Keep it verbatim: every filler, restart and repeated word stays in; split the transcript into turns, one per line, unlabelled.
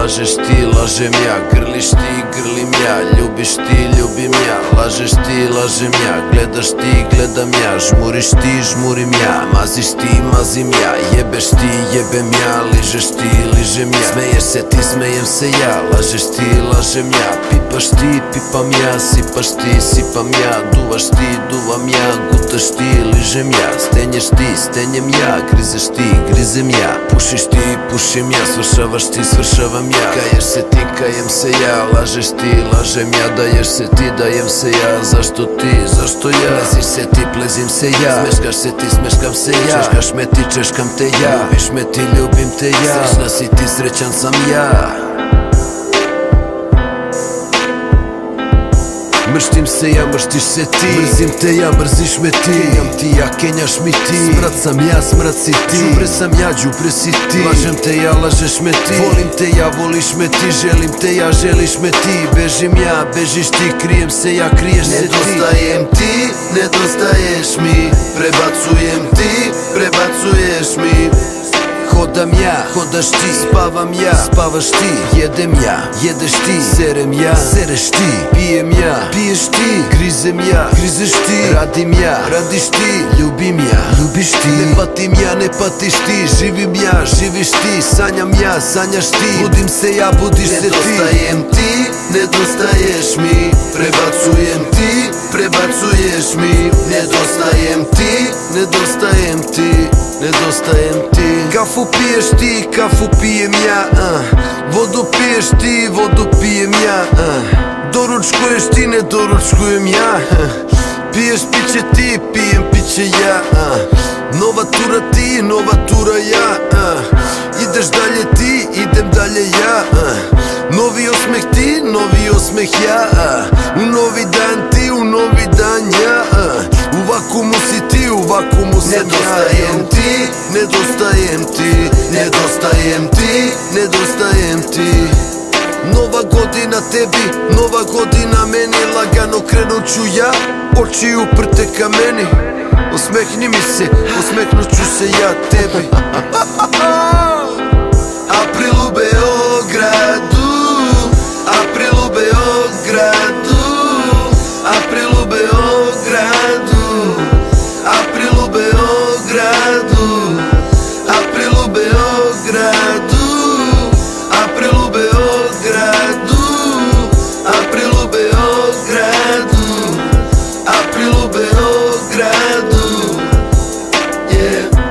lažeš ti, lažem ja, grliš ti, grlim ja, ljubiš ti, ljubim ja, lažeš ti, lažem ja, gledaš ti, gledam ja, žmuriš ti, žmurim ja, maziš ti, mazim ja, jebeš ti, jebem ja, ližeš ti, ližem ja, smeješ se ti, smejem se ja, lažeš ti, lažem ja, pipaš ti, pipam ja, sipaš ti, sipam ja, duvaš ti, duvam ja, gutaš ti, ližem ja, stenješ ti, stenjem ja, grizeš ti, grizem ja, pušiš ti, pušim ja, svršavaš ti, svršavam ja, kaješ se ti, kajem se ja, lažeš ti, lažem ja, daješ se ti, dajem se ja, zašto ti, zašto ja, pleziš se ti, plezim se ja, smeškaš se ti, smeškam se ja, češkaš me ti, češkam te ja, ljubiš me ti, ljubim te ja, srećna si ti, srećan sam ja. Mrštim se ja, mrštiš se ti, mrzim te ja, mrziš me ti, kenjam ti ja, kenjaš mi ti, smrad sam ja, smrad si ti, đubre sam ja, đubre si ti, lažem te ja, lažeš me ti, volim te ja, voliš me ti, želim te ja, želiš me ti, bežim ja, bežiš ti, krijem se ja, kriješ se ti, nedostajem ti, nedostaješ mi, prebacujem ti, prebacuješ mi. Hodam ja, hodaš ti, spavam ja, spavaš ti, jedem ja, jedeš ti, serem ja, sereš ti, pijem ja, piješ ti, grizem ja, grizeš ti, radim ja, radiš ti, ljubim ja, ljubiš ti, ne patim ja, ne patiš ti, živim ja, živiš ti, sanjam ja, sanjaš ti, budim se ja, budiš se ti, nedostajem ti, nedostaješ mi, prebacujem ti, prebacuješ mi, nedostajem ti, nedostajem ti, nedostajem ti. Kafu piješ ti, kafu pijem ja, uh. vodu piješ ti, vodu pijem ja, uh. doručkuješ ti, ne doručkujem ja, uh. piješ piće ti, pijem piće ja, uh. nova tura ti, nova tura ja, uh. ideš dalje ti, idem dalje ja, uh. novi osmeh ti, novi osmeh ja, uh. u novi dan ti, u novi dan ja, uh. u vakumu si ti, u vakumu sam ja. Nedostajem ti, nedostajem ti, nedostajem ti, nedostajem ti. Nova godina tebi, nova godina meni, lagano krenut ću ja, oči uprte ka meni, osmehni mi se, osmehnut ću se ja tebi. April u Beogradu, april u Beogradu, april u Beogradu, april u Beogradu, april u Beogradu, april u Beogradu, april u Beogradu, april u Beogradu, yeah.